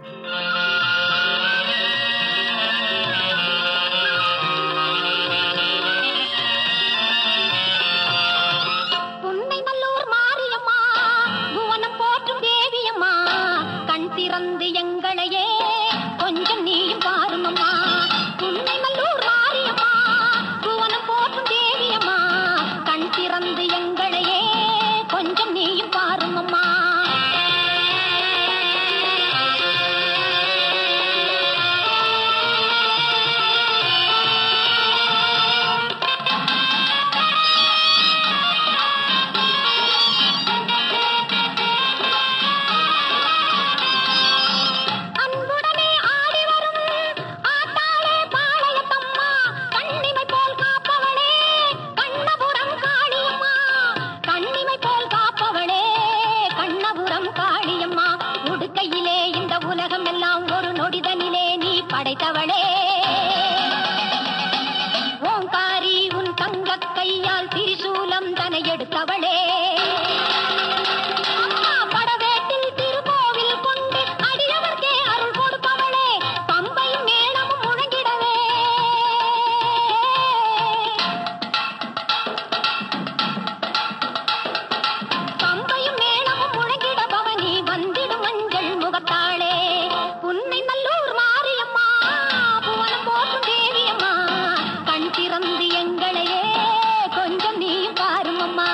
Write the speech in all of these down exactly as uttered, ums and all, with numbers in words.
எங்களையே கொஞ்சம் நீயும் பாருமம்மா. உன்னை நல்லூர் மாரியம்மா, புவனம் போற்றும் தேவியம்மா, கண் திறந்து எங்களையே கொஞ்சம் நீயும் பாருமம்மா. படைத்தவளே ஓங்காரி உன் தங்க கையால் திரிசூலம் தனை எடுத்தவளே படவேட்டில் திருக்கோவில் கொண்டு அடியவர்க்கே அருள் கொடுப்பவளே பம்பையும் மேளமும் முழங்கிடவே பம்பையும் மேளமும் முழங்கிட பவனி வந்திடும் மஞ்சள் முகத்தாளே. உன்னை நல்லூர் மாரியம்மா, புவனம் போற்றும் தேவியம்மா, கண் திறந்து எங்களையே கொஞ்சம் நீ பாருமம்மா.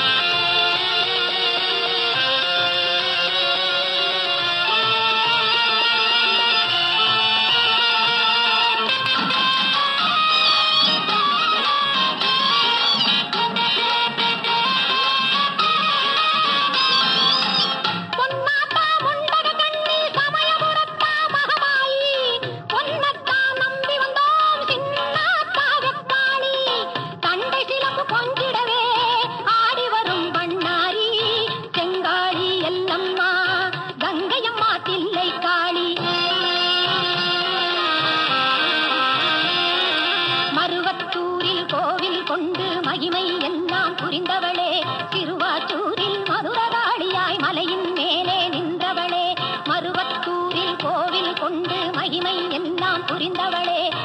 மருவத்தூரில் கோவில் கொண்டு மகிமை எல்லாம் புரிந்தவளே, திருவாச்சூரில் மதுரகாளியாய் மலையின் மேலே நின்றவளே. மருவத்தூரில் கோவில் கொண்டு மகிமை எல்லாம் புரிந்தவளே,